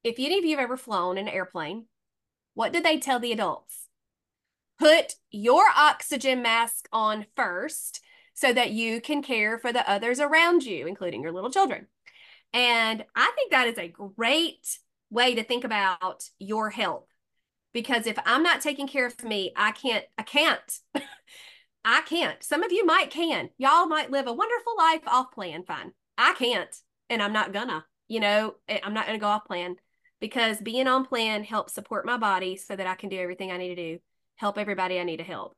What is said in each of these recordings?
if any of you have ever flown in an airplane, what did they tell the adults? Put your oxygen mask on first so that you can care for the others around you, including your little children. And I think that is a great way to think about your health because if I'm not taking care of me, I can't. I can't. Some of you might can. Y'all might live a wonderful life off plan, fine. I can't, and I'm not gonna. I'm not gonna go off plan because being on plan helps support my body so that I can do everything I need to do, help everybody I need to help.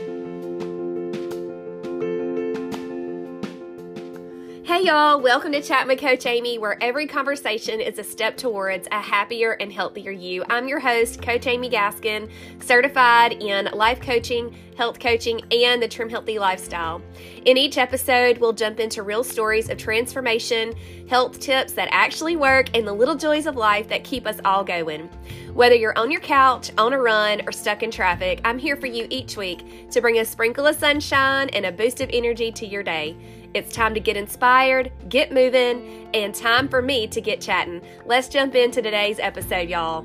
Hey y'all, welcome to Chat with Coach Amy, where every conversation is a step towards a happier and healthier you. I'm your host, Coach Amy Gaskin, certified in life coaching, health coaching, and the Trim Healthy lifestyle. In each episode, we'll jump into real stories of transformation, health tips that actually work, and the little joys of life that keep us all going. Whether you're on your couch, on a run, or stuck in traffic, I'm here for you each week to bring a sprinkle of sunshine and a boost of energy to your day. It's time to get inspired, get moving, and time for me to get chatting. Let's jump into today's episode, y'all.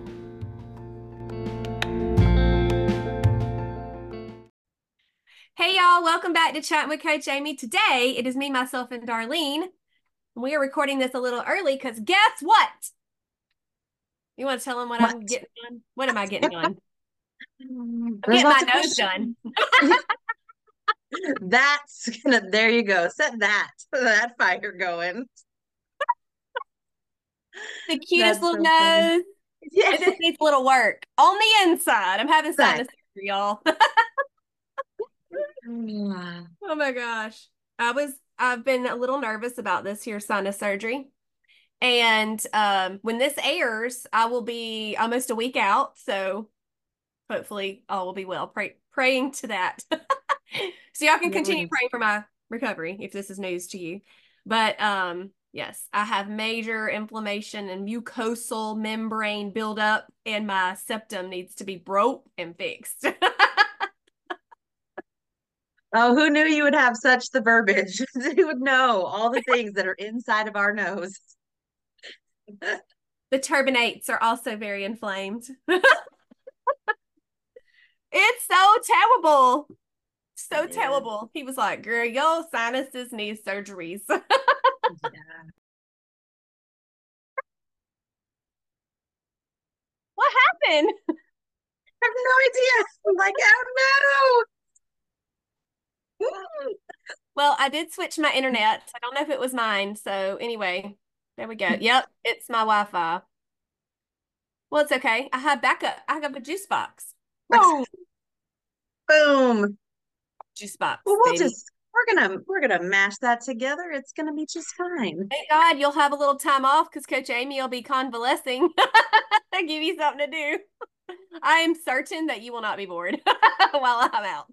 Hey, y'all. Welcome back to Chatting with Coach Amy. Today, it is me, myself, and Darlene. We are recording this a little early because guess what? You want to tell them what I'm getting done? What am I getting done? I'm getting my nose done. There you go. Set that fire going. The cutest little so nose. Yeah. It just needs a little work on the inside. I'm having sinus surgery, y'all. Oh my gosh. I've been a little nervous about this here sinus surgery. And when this airs, I will be almost a week out. So hopefully all will be well. Praying to that. So y'all can continue praying for my recovery if this is news to you. But yes, I have major inflammation and mucosal membrane buildup, and my septum needs to be broke and fixed. Oh, who knew you would have such the verbiage? Who would know all the things that are inside of our nose? The turbinates are also very inflamed. It's so terrible. So terrible. He was like, girl, your sinuses need surgeries. Yeah. What happened? I have no idea. I'm like, oh no. Well, I did switch my internet. I don't know if it was mine. So anyway, there we go. Yep, it's my Wi-Fi. Well, it's okay. I have backup. I have a juice box. Boom. Boom. Juice box, Well, baby. we're gonna mash that together. It's gonna be just fine. Thank God you'll have a little time off because Coach Amy will be convalescing. I'll give you something to do. I am certain that you will not be bored while I'm out.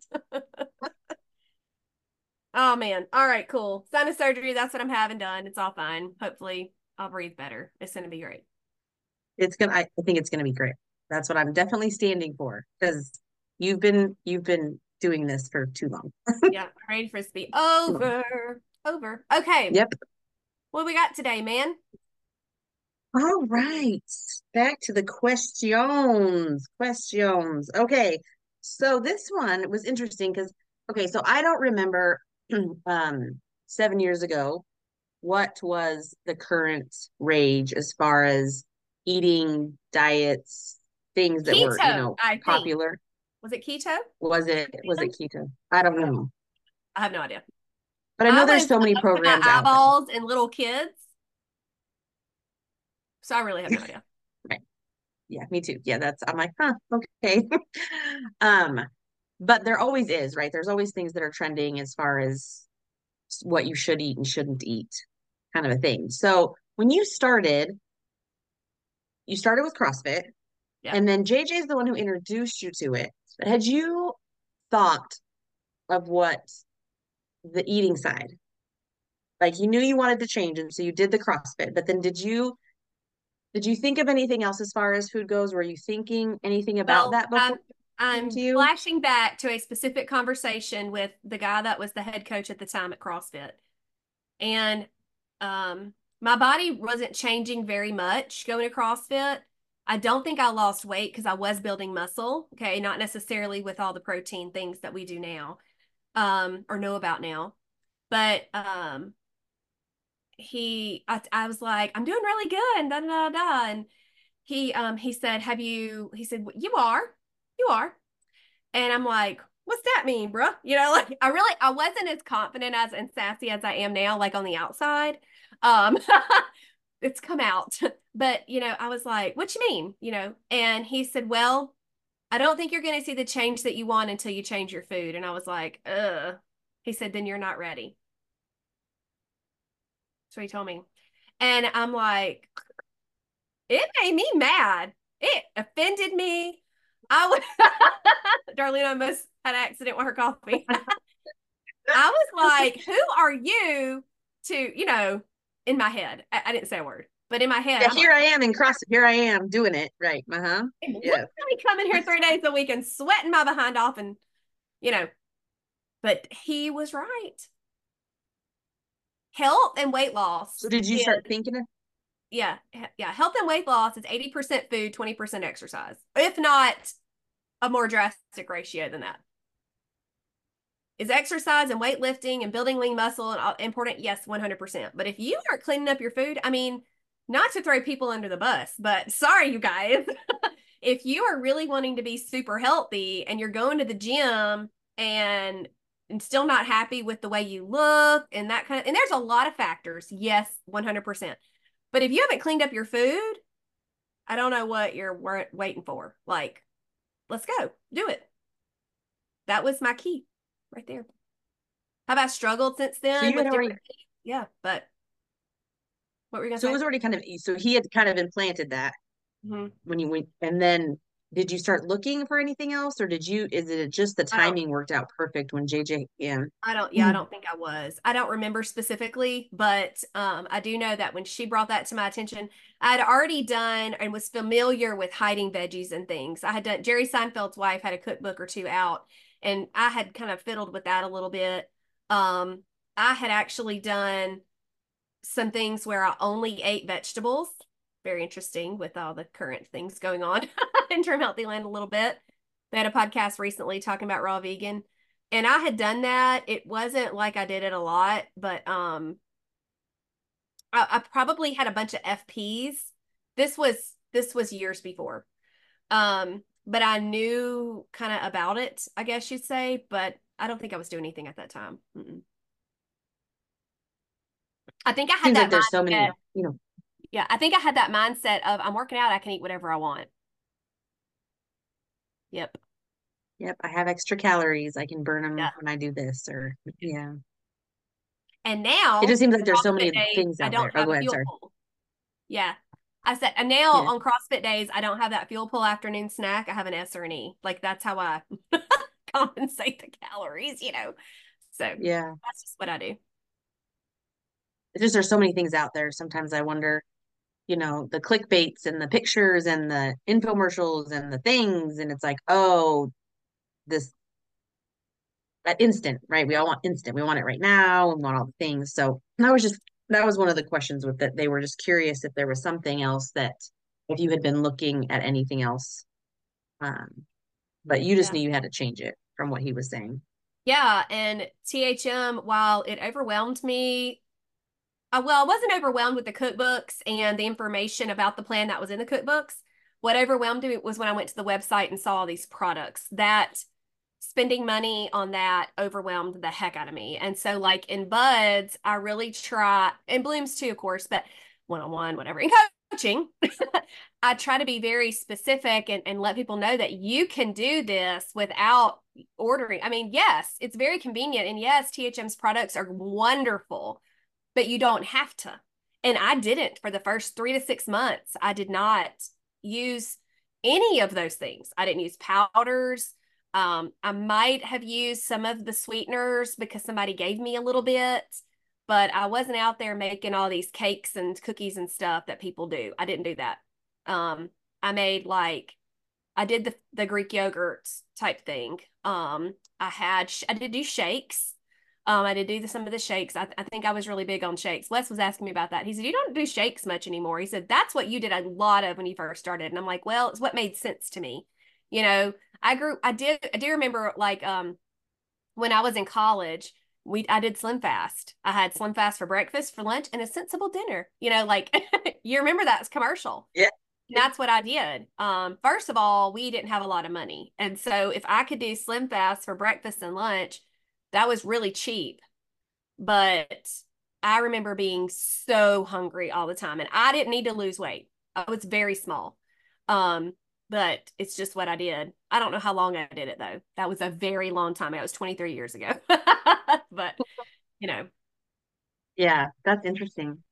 Oh man. All right, cool. Sinus surgery, that's what I'm having done. It's all fine. Hopefully I'll breathe better. It's gonna be great. I think it's gonna be great. That's what I'm definitely standing for because you've been doing this for too long. Yeah, I'm ready for it to be over. Over. Okay. Yep. What we got today, man? All right. Back to the questions. Questions. Okay. So this one was interesting because okay, so I don't remember 7 years ago what was the current rage as far as eating diets, things that were, Keto, I think. popular. Was it keto? Was it keto? I don't know. I have no idea. But I I know there's was so many up to my programs out there. eyeballs in little kids. So I really have no idea. Right. Yeah, me too. Yeah, I'm like, huh, okay. Um, but there always is, right? There's always things that are trending as far as what you should eat and shouldn't eat, kind of a thing. So when you started with CrossFit, Yeah. and then JJ is the one who introduced you to it. Had you thought of what the eating side? Like you knew you wanted to change, and so you did the CrossFit, but then did you think of anything else as far as food goes? Were you thinking anything about Well, that before I'm it came I'm to you? flashing back to a specific conversation with the guy that was the head coach at the time at CrossFit. And my body wasn't changing very much going to CrossFit. I don't think I lost weight because I was building muscle. Okay. Not necessarily with all the protein things that we do now, or know about now. But I was like, I'm doing really good, and da da da. And he said, he said, you are. And I'm like, what's that mean, bruh? Like I wasn't as confident as and sassy as I am now, like on the outside. Um, it's come out. But, I was like, what you mean? And he said, well, I don't think you're going to see the change that you want until you change your food. And I was like, ugh. He said, then you're not ready. That's what he told me. And I'm like, it made me mad. It offended me. I was, Darlene almost had an accident with her coffee. I was like, who are you to, in my head, I didn't say a word, but in my head, Yeah, I'm here like, I am in CrossFit. Here I am doing it. Right. Uh-huh. Yeah. literally coming here 3 days a week and sweating my behind off and, you know, but he was right. Health and weight So loss did you is, start thinking of, yeah, yeah. Health and weight loss is 80% food, 20% exercise, if not a more drastic ratio than that. Is exercise and weightlifting and building lean muscle and all important? Yes, 100%. But if you aren't cleaning up your food, I mean, not to throw people under the bus, but sorry, you guys. If you are really wanting to be super healthy and you're going to the gym and still not happy with the way you look and that kind of, and there's a lot of factors. Yes, 100%. But if you haven't cleaned up your food, I don't know what you're waiting for. Like, let's go, do it. That was my key right there. Have I struggled since so then you had with already, different things? Yeah, but what were you gonna so it say? was already kind of, so he had kind of implanted that Mm-hmm. when you went, and then did you start looking for anything else, or is it just the I don't timing worked out perfect when JJ, yeah. yeah, I don't think I was. I don't remember specifically, but I do know that when she brought that to my attention, I'd already done and was familiar with hiding veggies and things. I had done Jerry Seinfeld's wife had a cookbook or two out, and I had kind of fiddled with that a little bit. I had actually done some things where I only ate vegetables. Very interesting with all the current things going on in Term Healthy Land a little bit. They had a podcast recently talking about raw vegan. And I had done that. It wasn't like I did it a lot, but I probably had a bunch of FPs. This was years before. But I knew kind of about it, I guess you'd say, but I don't think I was doing anything at that time. Mm-mm. I think I had Seems like that there's so many, mindset. Yeah, I think I had that mindset of I'm working out, I can eat whatever I want. Yep. yep, I have extra calories. I can burn them Yeah. when I do this, or yeah. And It just now seems like on there's so CrossFit many days, things I out don't there. Oh, have go a ahead, fuel sorry. pull. Yeah. I said, and now Yeah. on CrossFit days, I don't have that fuel pull afternoon snack. I have an S or an E. Like that's how I compensate the calories. So Yeah. that's just what I do. It's just there's so many things out there. Sometimes I wonder, the clickbaits and the pictures and the infomercials and the things, and it's like, oh, this that instant, right? We all want instant. We want it right now. We want all the things. So that was one of the questions with that. They were just curious if there was something else that if you had been looking at anything else. Um, but you just Yeah. knew you had to change it from what he was saying. Yeah. And THM, while it overwhelmed me, well, I wasn't overwhelmed with the cookbooks and the information about the plan that was in the cookbooks. What overwhelmed me was when I went to the website and saw all these products. That spending money on that overwhelmed the heck out of me. And so, like in Buds, I really try, and Blooms too, of course, but one-on-one, whatever. In coaching, I try to be very specific and let people know that you can do this without ordering. I mean, yes, it's very convenient. And yes, THM's products are wonderful, but you don't have to. And I didn't for the first 3 to 6 months. I did not use any of those things. I didn't use powders. I might have used some of the sweeteners because somebody gave me a little bit, but I wasn't out there making all these cakes and cookies and stuff that people do. I didn't do that. Um, I made like I did the Greek yogurt type thing. I did do shakes. I did do some of the shakes. I think I was really big on shakes. Wes was asking me about that. He said, "You don't do shakes much anymore." He said, "That's what you did a lot of when you first started." And I'm like, "Well, it's what made sense to me." You know, I do remember like when I was in college, I did Slim Fast. I had Slim Fast for breakfast, for lunch, and a sensible dinner. You know, like you remember that commercial. Yeah. And that's what I did. First of all, we didn't have a lot of money. And so if I could do Slim Fast for breakfast and lunch, that was really cheap. But I remember being so hungry all the time and I didn't need to lose weight. I was very small. Um, but it's just what I did. I don't know how long I did it though. That was a very long time. It was 23 years ago. But, you know, Yeah, that's interesting.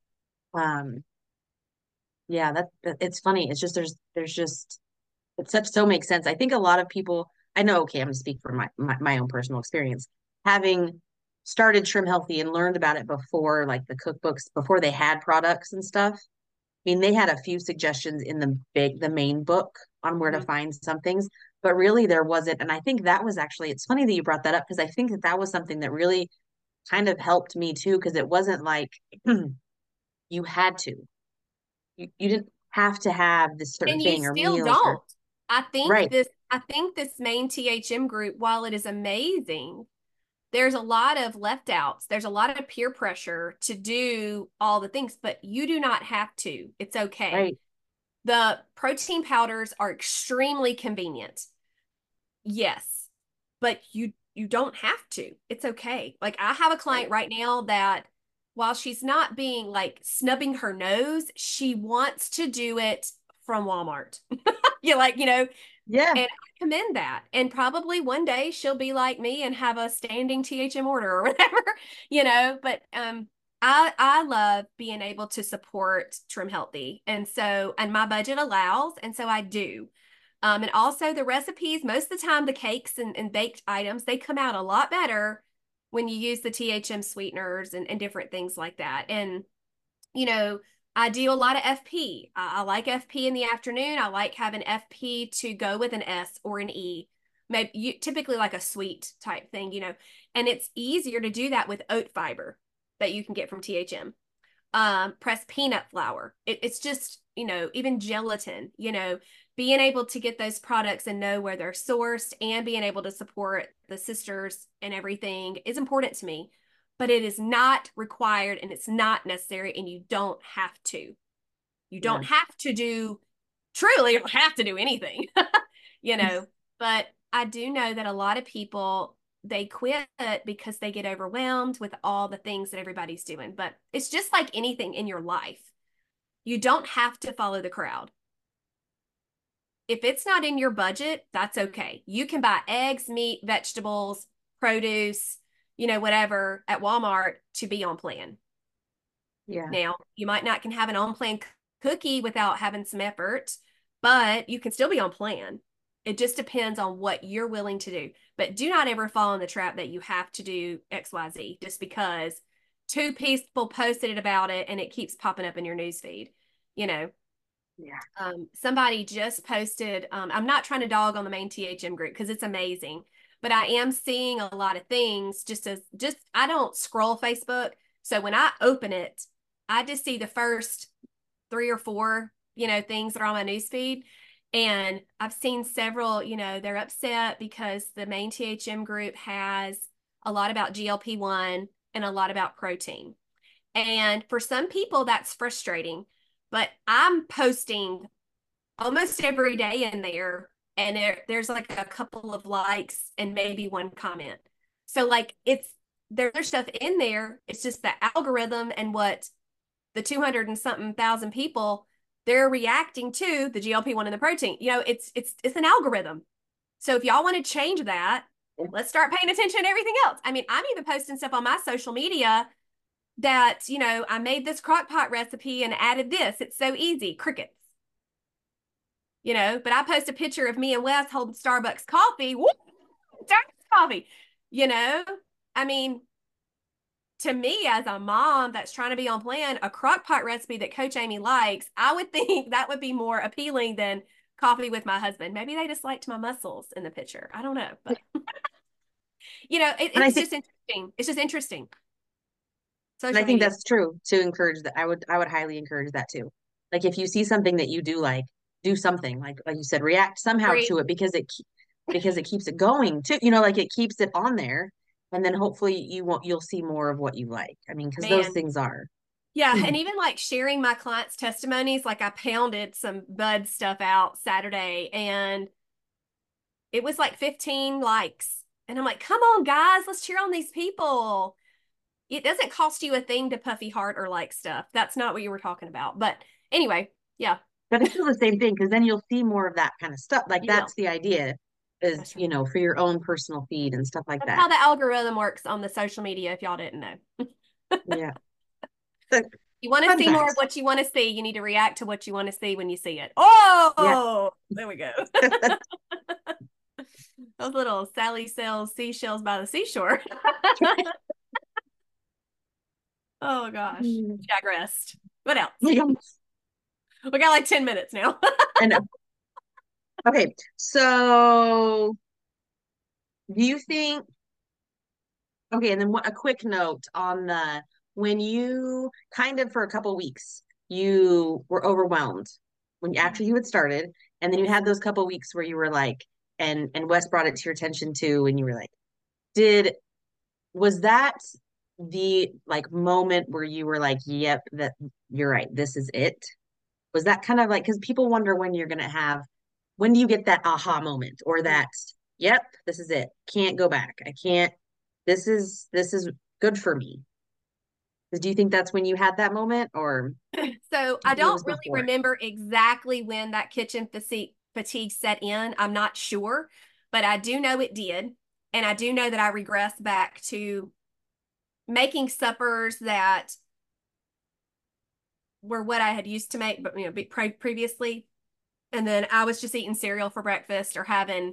Yeah, it's funny. It's just there's just it's such so makes sense. I think a lot of people, I know, okay, I'm gonna speak for my own personal experience. Having started Trim Healthy and learned about it before like the cookbooks, before they had products and stuff. I mean, they had a few suggestions in the main book on where to mhm. find some things, but really there wasn't. And I think that was actually, it's funny that you brought that up because I think that that was something that really kind of helped me too, because it wasn't like you had to. You didn't have to have this certain And you thing or still meals or don't. right. I think this main THM group, while it is amazing, there's a lot of left outs. There's a lot of peer pressure to do all the things, but you do not have to. It's okay. Right. The protein powders are extremely convenient. Yes, but you don't have to. It's okay. Like I have a client Right. right now that while she's not being like snubbing her nose, she wants to do it from Walmart. You like, Yeah. and I commend that. And probably one day she'll be like me and have a standing THM order or whatever, but I love being able to support Trim Healthy. And my budget allows, and so I do. And also the recipes, most of the time the cakes and baked items, they come out a lot better when you use the THM sweeteners and different things like that. And you know, I do a lot of FP. I like FP in the afternoon. I like having FP to go with an S or an E. Maybe typically like a sweet type thing, and it's easier to do that with oat fiber that you can get from THM. Pressed peanut flour. It's just, even gelatin, being able to get those products and know where they're sourced and being able to support the sisters and everything is important to me. But it is not required and it's not necessary, and you don't have to. You Yeah. don't have to do, truly, you don't have to do anything, you know. But I do know that a lot of people, they quit because they get overwhelmed with all the things that everybody's doing. But it's just like anything in your life. You don't have to follow the crowd. If it's not in your budget, that's okay. You can buy eggs, meat, vegetables, produce, whatever at Walmart to be on plan. Yeah. Now, you might not can have an on plan cookie without having some effort, but you can still be on plan. It just depends on what you're willing to do. But do not ever fall in the trap that you have to do XYZ just because two people posted it about it and it keeps popping up in your news feed. You know, Yeah. somebody just posted, I'm not trying to dog on the main THM group because it's amazing, but I am seeing a lot of things just I don't scroll Facebook. So when I open it, I just see the first three or four, things that are on my newsfeed. And I've seen several, they're upset because the main THM group has a lot about GLP-1 and a lot about protein. And for some people, that's frustrating. But I'm posting almost every day in there, and there's like a couple of likes and maybe one comment. So, like, there's stuff in there. It's just the algorithm and what the 200 and something thousand people they're reacting to the GLP-1 and the protein. It's an algorithm. So if y'all want to change that, let's start paying attention to everything else. I mean, I'm even posting stuff on my social media that, I made this crock pot recipe and added this. It's so easy. Crickets. But I post a picture of me and Wes holding Starbucks coffee. Woo, Starbucks coffee. You know, I mean, to me as a mom that's trying to be on plan, a crock pot recipe that Coach Amy likes, I would think that would be more appealing than coffee with my husband. Maybe they just liked my muscles in the picture. I don't know, but And I it's think just interesting. It's just interesting. and I Social think media. that's true to encourage that. I would highly encourage that too. Like if you see something that you do like, do something like you said, react somehow Agree. to it because it keeps it going too. You know, like it keeps it on there, and then hopefully you'll see more of what you like. I mean, because those Man. things are. Yeah, and even like sharing my clients' testimonies, like I pounded some bud stuff out Saturday and it was like 15 likes. And I'm like, come on, guys, let's cheer on these people. It doesn't cost you a thing to puffy heart or like stuff. That's not what you were talking about. But anyway, yeah, But it's still the same thing because then you'll see more of that kind of stuff. Like you will. that's the idea is, That's right. for your own personal feed and stuff like That's that. how the algorithm works on the social media, if y'all didn't know. Yeah. But You want to fun see more of fact. what you want to see, you need to react to what you want to see when you see it. Yeah. Oh, there we go. Those little Sally sells seashells by the seashore. Oh gosh. Digressed. What else? Yeah. We got like 10 minutes now. I know. Okay. So do you think, okay, and then a quick note on the when you kind of for a couple weeks you were overwhelmed when after you had started, and then you Yes. had those couple weeks where you were like, and Wes brought it to your attention too, and you were like, did was that the like moment where you were like, yep, that you're right, this is it? Was that kind of like, because people wonder when you're gonna have, when do you get that aha moment or that, yep, this is it. Can't go back. I can't, this is good for me. Do you think that's when you had that moment or So do you I think it don't was really before? remember exactly when that kitchen fatigue set in. I'm not sure, but I do know it did. And I do know that I regressed back to making suppers that were what I had used to make, but previously. And then I was just eating cereal for breakfast or having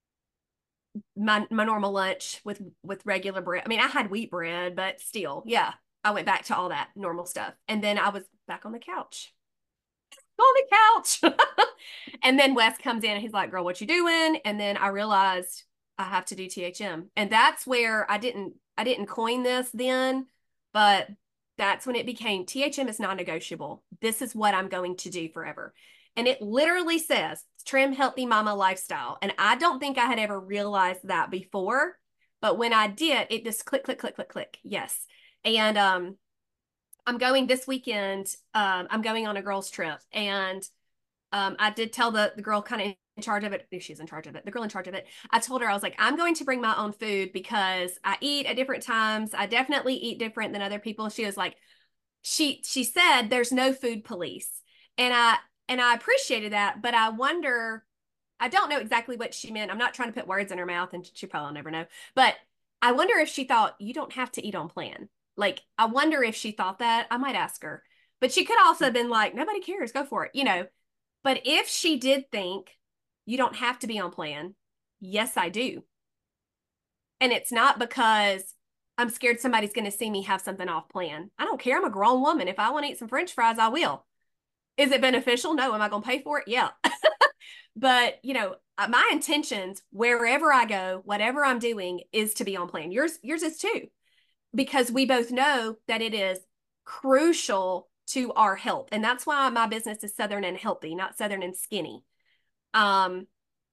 my normal lunch with regular bread. I mean, I had wheat bread, but still, yeah, I went back to all that normal stuff. And then I was back on the couch. On the couch. And then Wes comes in and he's like, "Girl, what you doing?" And then I realized I have to do THM. And that's where I didn't coin this then, but that's when it became THM is non-negotiable. This is what I'm going to do forever. And it literally says trim healthy mama lifestyle. And I don't think I had ever realized that before, but when I did, it just click, click, click, click, click. Yes. And I'm going this weekend. I'm going on a girls' trip, and I did tell the girl kind of in charge of it. She's in charge of it. The girl in charge of it. I told her I was like, I'm going to bring my own food because I eat at different times. I definitely eat different than other people. She was like, she said there's no food police, and I appreciated that, but I wonder. I don't know exactly what she meant. I'm not trying to put words in her mouth, and she probably will never know. But I wonder if she thought you don't have to eat on plan. Like, I wonder if she thought that. I might ask her. But she could also have been like, nobody cares, go for it. But if she did think you don't have to be on plan, yes, I do. And it's not because I'm scared somebody's going to see me have something off plan. I don't care. I'm a grown woman. If I want to eat some French fries, I will. Is it beneficial? No. Am I going to pay for it? Yeah. But, my intentions wherever I go, whatever I'm doing is to be on plan. Yours is too, because we both know that it is crucial to our health. And that's why my business is Southern and healthy, not Southern and skinny. Um,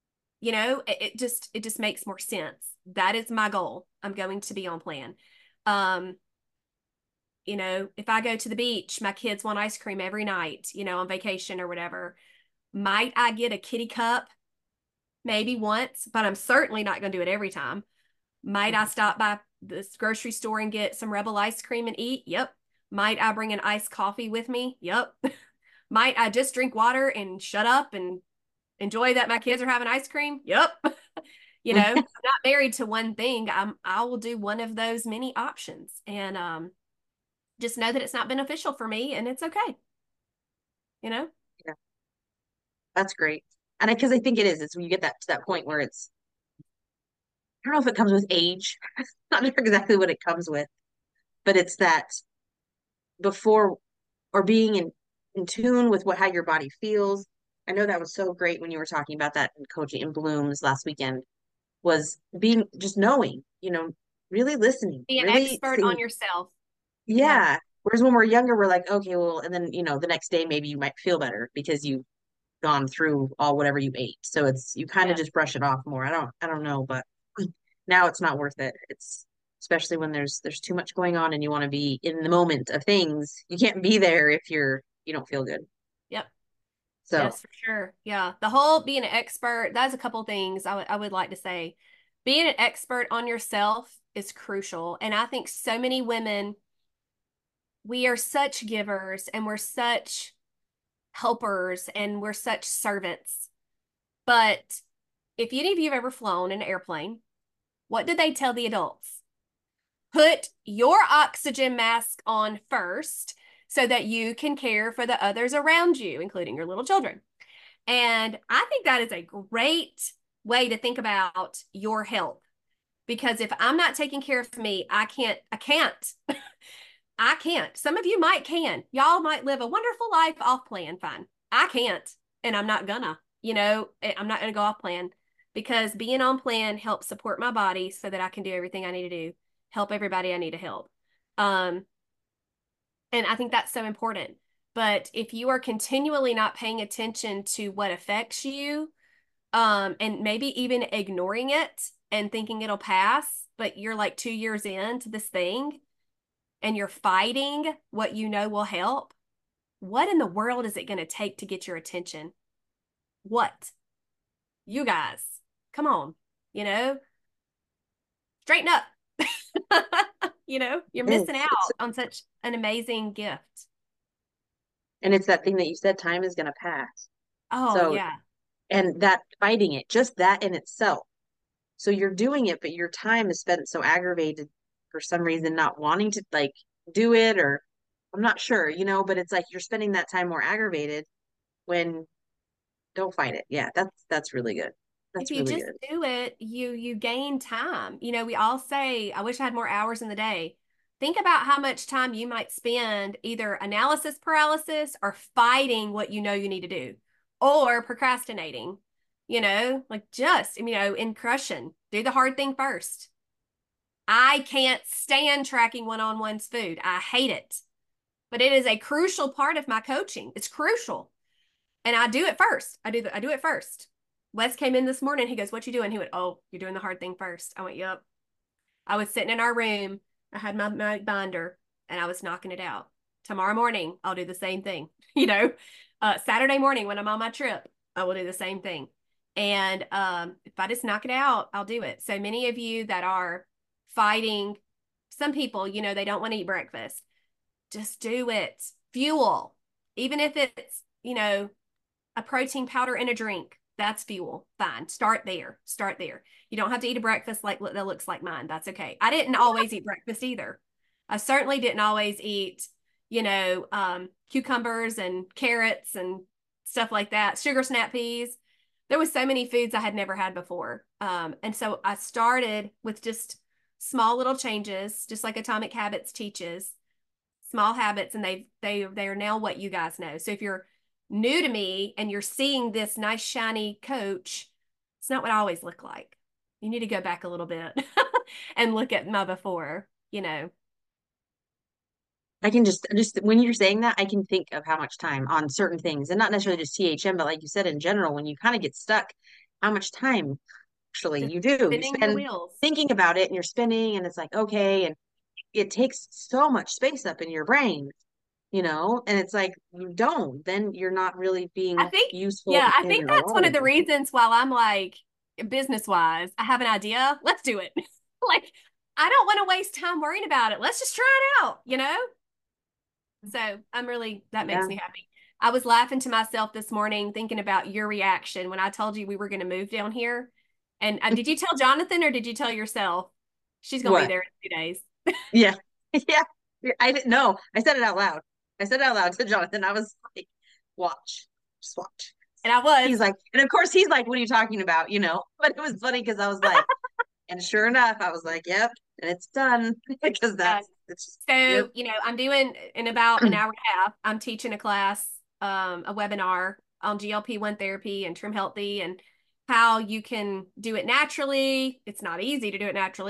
it just makes more sense. That is my goal. I'm going to be on plan. Um, if I go to the beach, my kids want ice cream every night, on vacation or whatever. Might I get a kitty cup? Maybe once, but I'm certainly not going to do it every time. Might I stop by this grocery store and get some Rebel ice cream and eat? Yep. Might I bring an iced coffee with me? Yep. Might I just drink water and shut up and enjoy that my kids are having ice cream? Yep. I'm not married to one thing. I will do one of those many options and just know that it's not beneficial for me and it's okay. You know? Yeah, that's great. And because I think it is, it's when you get that to that point where it's, I don't know if it comes with age. Not sure exactly what it comes with, but it's that before or being in tune with how your body feels. I know that was so great when you were talking about that in coaching in Blooms last weekend was being just knowing, really listening, Be an really expert on seeing. yourself. Yeah. Yeah. Whereas when we're younger, we're like, okay, well, and then, the next day maybe you might feel better because you've gone through all whatever you ate. So you kind of Yeah. just brush it off more. I don't know, but now it's not worth it. It's especially when there's too much going on and you want to be in the moment of things. You can't be there if you don't feel good. Yep. So Yes, for sure. Yeah. The whole being an expert, that's a couple things I would like to say. Being an expert on yourself is crucial. And I think so many women, we are such givers and we're such helpers and we're such servants. But if any of you have ever flown in an airplane, what did they tell the adults? Put your oxygen mask on first so that you can care for the others around you, including your little children. And I think that is a great way to think about your health because if I'm not taking care of me, I can't. I can't. Some of you might can. Y'all might live a wonderful life off plan, fine. I can't, and I'm not gonna. I'm not gonna go off plan because being on plan helps support my body so that I can do everything I need to do, help everybody I need to help. Um, and I think that's so important. But if you are continually not paying attention to what affects you, and maybe even ignoring it and thinking it'll pass, but you're like 2 years into this thing and you're fighting what you know will help, what in the world is it going to take to get your attention? What? You guys, come on, you know, straighten up. You're missing it's, out on such an amazing gift. and it's that thing that you said, time is going to pass. Oh, So, yeah. and that fighting it, just that in itself. So you're doing it, but your time is spent so aggravated for some reason, not wanting to like do it, or I'm not sure, but it's like you're spending that time more aggravated when don't fight it. Yeah, that's really good. If That's you really just good. do it, you gain time. We all say, I wish I had more hours in the day. Think about how much time you might spend either analysis paralysis or fighting what you know you need to do or procrastinating, like just, in crushing, do the hard thing first. I can't stand tracking one-on-one's food. I hate it, but it is a crucial part of my coaching. It's crucial. And I do it first. I do it first. Wes came in this morning. He goes, "What you doing?" He went, "Oh, you're doing the hard thing first." I went, "Yep." I was sitting in our room. I had my binder and I was knocking it out. Tomorrow morning, I'll do the same thing. Saturday morning when I'm on my trip, I will do the same thing. And if I just knock it out, I'll do it. So many of you that are fighting, some people, they don't want to eat breakfast. Just do it. Fuel. Even if it's, a protein powder in a drink. That's fuel. Fine. Start there. Start there. You don't have to eat a breakfast that looks like mine. That's okay. I didn't always eat breakfast either. I certainly didn't always eat, cucumbers and carrots and stuff like that. Sugar snap peas. There was so many foods I had never had before. And so I started with just small little changes, just like Atomic Habits teaches, small habits, and they are now what you guys know. So if you're new to me and you're seeing this nice shiny coach, it's not what I always look like. You need to go back a little bit and look at my before. I can just when you're saying that, I can think of how much time on certain things, and not necessarily just THM, but like you said, in general, when you kind of get stuck, how much time actually Just you do. You spinning your spend wheels. thinking about it and you're spinning, and it's like, okay, and it takes so much space up in your brain, and it's like you don't, then you're not really I being think, useful yeah, I in think your that's one of life. the reasons why I'm like, business wise, I have an idea. Let's do it. Like, I don't want to waste time worrying about it. Let's just try it out. So that makes Yeah. me happy. I was laughing to myself this morning thinking about your reaction when I told you we were going to move down here. And did you tell Jonathan or did you tell yourself? She's going to be What? there in 2 days. Yeah. Yeah. I didn't know. I said it out loud. I said it out loud to Jonathan. I was like, watch, just watch. And I was. He's like, and of course he's like, what are you talking about? But it was funny because I was like, and sure enough, I was like, yep, and it's done because Uh, it's just, so, yep. I'm doing in about an hour and a half, I'm teaching a class, a webinar on GLP-1 therapy and Trim Healthy and how you can do it naturally. It's not easy to do it naturally,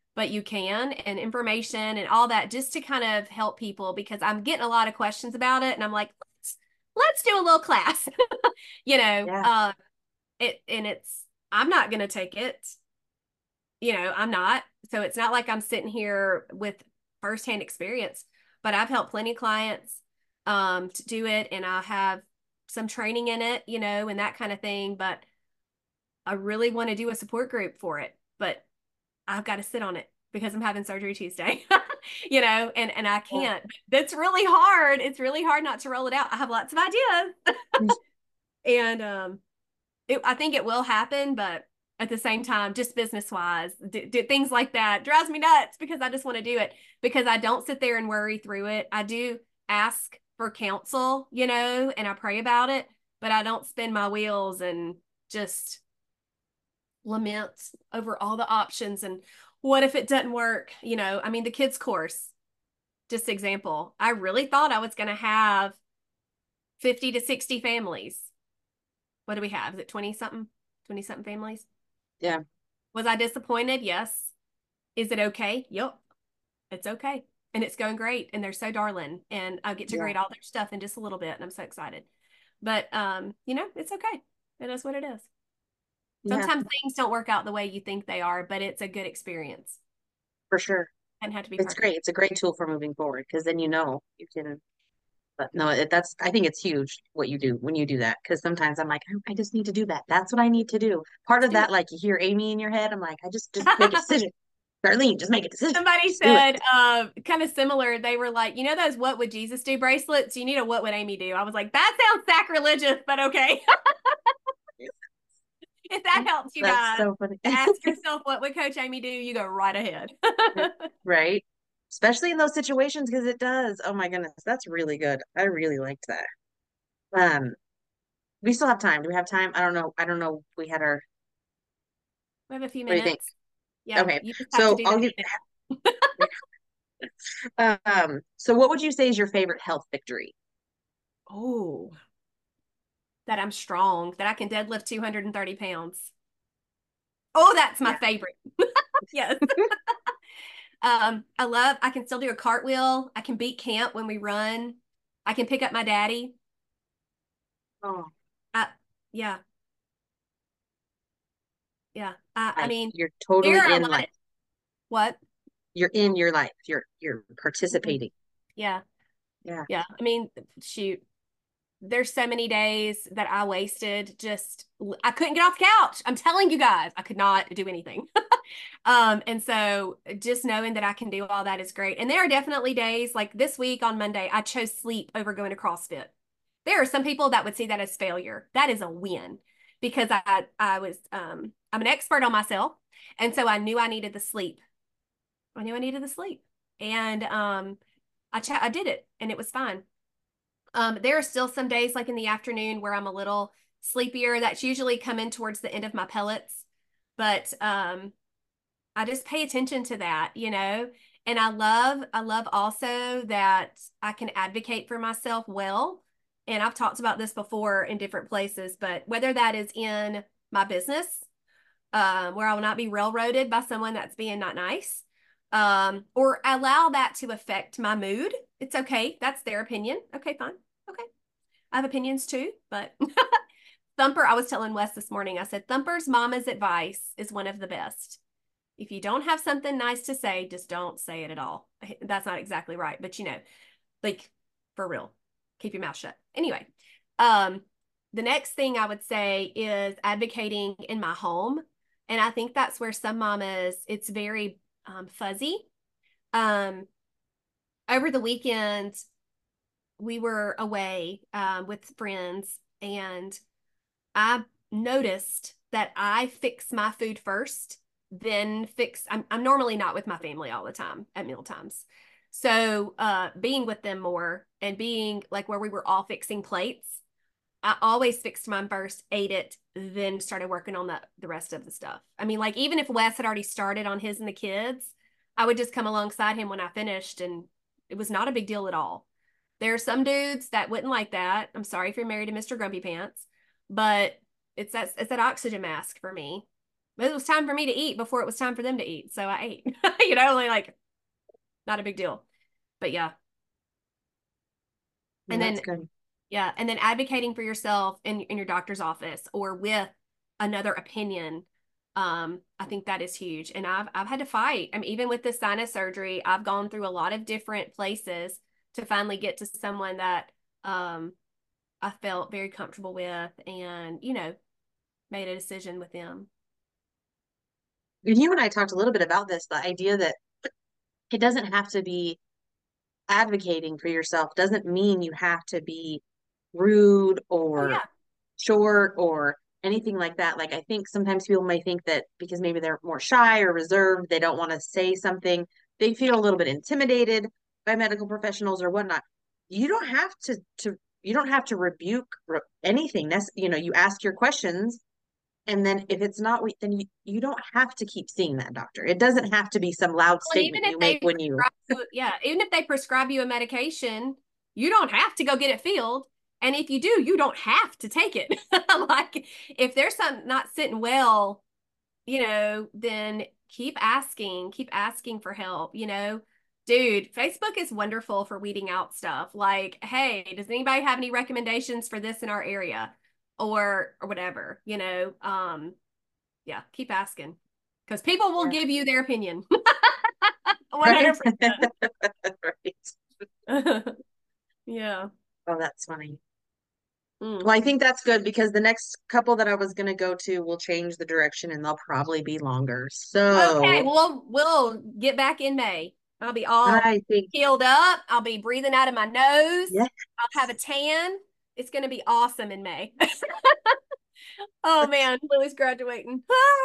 but you can, and information and all that just to kind of help people because I'm getting a lot of questions about it. And I'm like, let's do a little class, you know, Yeah. it's, I'm not going to take it, I'm not. So it's not like I'm sitting here with firsthand experience, but I've helped plenty of clients to do it, and I have some training in it, and that kind of thing. But I really want to do a support group for it, but I've got to sit on it because I'm having surgery Tuesday, and I Yeah. can't. That's really hard. It's really hard not to roll it out. I have lots of ideas, and I think it will happen, but at the same time, just business wise, things like that drives me nuts because I just want to do it because I don't sit there and worry through it. I do ask for counsel, and I pray about it, but I don't spin my wheels and just lament over all the options and what if it doesn't work? I mean, the kids course, just example, I really thought I was going to have 50 to 60 families. What do we have? Is it 20 something families? Yeah. Was I disappointed? Yes. Is it okay? Yep. It's okay. And it's going great. And they're so darling. And I'll get to Yeah. grade all their stuff in just a little bit. And I'm so excited. But it's okay. It is what it is. Yeah, Sometimes things don't work out the way you think they are, but it's a good experience. for sure. Doesn't have to be It's perfect. great. It's a great tool for moving forward because then you can. But no, that's I think it's huge what you do when you do that because sometimes I'm like I just need to do that. That's what I need to do. Part Just of do that, it. like you hear Amy in your head, I'm like I just make a decision. Darlene, just make a decision. Somebody Just do it. said, kind of similar. They were like, those "What would Jesus do" bracelets? You need a "What would Amy do?" I was like, that sounds sacrilegious, but okay. If that helps you That's guys so funny. to ask yourself what would Coach Amy do, you go right ahead. Right? Especially in those situations because it does. Oh my goodness, that's really good. I really liked that. Um, we still have time. Do we have time? I don't know. I don't know. We had our. We have a few What do you think? minutes. Yeah, Okay, you just have to so do I'll that. give. So what would you say is your favorite health victory? Oh, that I'm strong, that I can deadlift 230 pounds. Oh, that's my Yeah. favorite. Yes. I can still do a cartwheel. I can beat camp when we run. I can pick up my daddy. Oh, I, yeah, yeah. I life. mean, You're there totally are a in lot of, life. what? You're in your life. You're Mhm. participating. Yeah, Yeah. yeah. I mean, shoot. There's so many days that I wasted just I couldn't get off the couch. I'm telling you guys, I could not do anything. And so just knowing that I can do all that is great. And there are definitely days like this week on Monday, I chose sleep over going to CrossFit. There are some people that would see that as failure. That is a win because I'm an expert on myself. And so I knew I needed the sleep. I knew I needed the sleep. And I did it and it was fine. There are still some days like in the afternoon where I'm a little sleepier. That's usually coming towards the end of my pellets. But I just pay attention to that, And I love also that I can advocate for myself well. And I've talked about this before in different places, but whether that is in my business, where I will not be railroaded by someone that's being not nice, or allow that to affect my mood. It's okay. That's their opinion. Okay, fine. Okay. I have opinions too, but Thumper, I was telling Wes this morning, I said, Thumper's mama's advice is one of the best. If you don't have something nice to say, just don't say it at all. That's not exactly right, but like for real, keep your mouth shut. Anyway, um, the next thing I would say is advocating in my home. And I think that's where some mamas, it's very fuzzy. Um, Over the weekend, we were away with friends, and I noticed that I fix my food first, then I'm normally not with my family all the time at meal times. So being with them more and being like where we were all fixing plates, I always fixed mine first, ate it, then started working on the rest of the stuff. I mean, like even if Wes had already started on his and the kids, I would just come alongside him when I finished, and it was not a big deal at all. There are some dudes that wouldn't like that. I'm sorry if you're married to Mr. Grumpy Pants, but it's that oxygen mask for me. It was time for me to eat before it was time for them to eat. So I ate, you know, like not a big deal. But yeah. Well, And that's then, good. yeah. And then advocating for yourself in your doctor's office or with another opinion. I think that is huge. And I've had to fight. I mean, even with the sinus surgery, I've gone through a lot of different places to finally get to someone that, I felt very comfortable with and, you know, made a decision with them. And you and I talked a little bit about this, the idea that it doesn't have to be advocating for yourself doesn't mean you have to be rude Oh or yeah. short or anything like that. Like I think sometimes people may think that because maybe they're more shy or reserved, they don't want to say something, they feel a little bit intimidated by medical professionals or whatnot. You don't have to you don't have to rebuke anything. That's, you know, you ask your questions, and then if it's not, then you don't have to keep seeing that doctor. It doesn't have to be some loud Well, and even statement if you make they when you, prescribe you, yeah, even if they prescribe you a medication, you don't have to go get it filled. And if you do, you don't have to take it. Like if there's something not sitting well, you know, then keep asking for help, you know. Dude, Facebook is wonderful for weeding out stuff. Like, hey, does anybody have any recommendations for this in our area? Or whatever, you know. Yeah, keep asking. Because people will yeah, give you their opinion. right? 100%. Right. Yeah. Oh, that's funny. Mm. Well, I think that's good because the next couple that I was going to go to will change the direction and they'll probably be longer. Okay, So well, we'll get back in May. I'll be all I think, healed up. I'll be breathing out of my nose. yeah. I'll have a tan. It's going to be awesome in May. Oh man, Lily's graduating.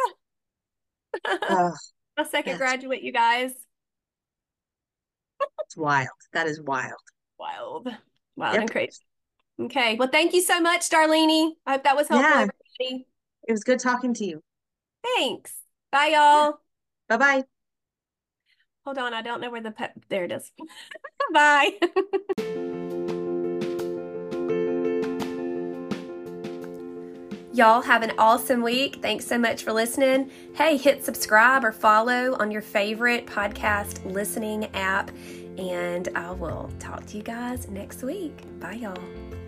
Oh, My second that's graduate, you guys. wild. That is wild. Wild. Wild and Yep. crazy. Okay. Well, thank you so much, Darlene. I hope that was helpful, Yeah. everybody. It was good talking to you. Thanks. Bye, Yeah. y'all. Bye-bye. Hold on. I don't know where the pet. There it is. Bye. Y'all have an awesome week. Thanks so much for listening. Hey, hit subscribe or follow on your favorite podcast listening app. And I will talk to you guys next week. Bye, y'all.